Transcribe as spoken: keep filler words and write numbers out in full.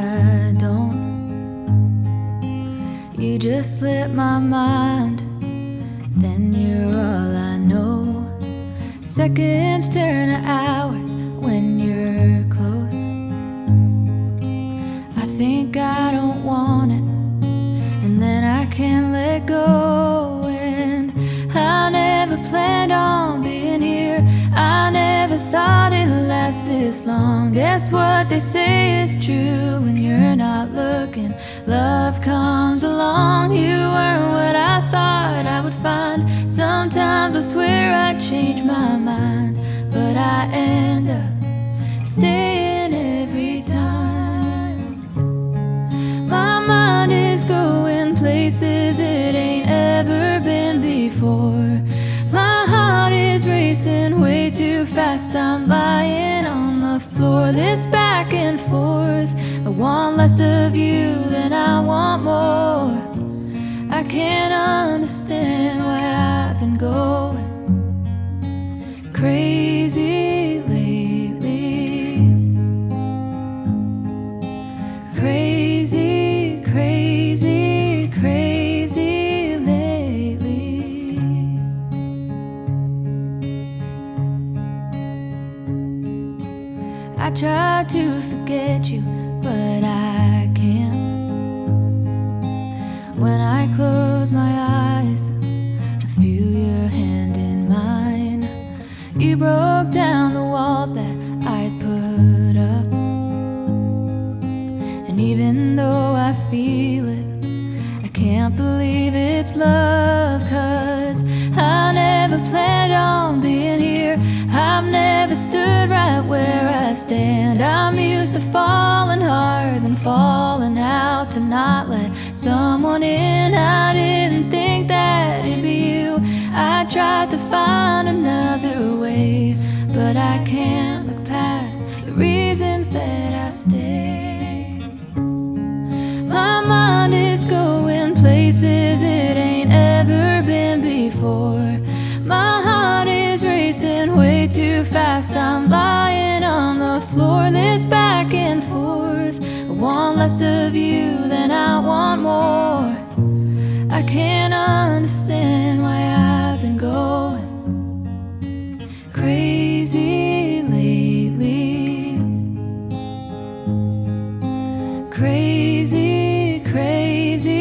I don't. You just slip my mind, then you're all I know. Seconds turn to hours when you're close. I think I don't want it, and then I can't let go. And I never planned on being here. I never thought it'd last this long. Guess what they say is true when you're not looking. Love comes along. You weren't what I thought I would find. Sometimes I swear I change my mind, but I end up staying every time. My mind is going places it ain't ever been before. My heart is racing way too fast. I'm lying on the floor, this back and forth. I want less of you than I want more. I can't understand why I've been going crazy lately. Crazy, crazy, crazy lately. I try to forget you, but I can't. When I close my eyes, I feel your hand in mine. You broke down the walls that I put up, and even though I feel it, I can't believe it's love. 'Cause I never planned on being here. I've never stood right where I stand. I'm used to falling hard, then falling out, to not let someone in. I didn't think that it'd be you. I tried to find another way, but I can't look past the reasons that I stay. My mind is going places it ain't ever been before. My heart is racing way too fast. I'm lying on the floor, this back and forth. I want less of you than I want more. I can't understand why I've been going crazy lately. Crazy, crazy.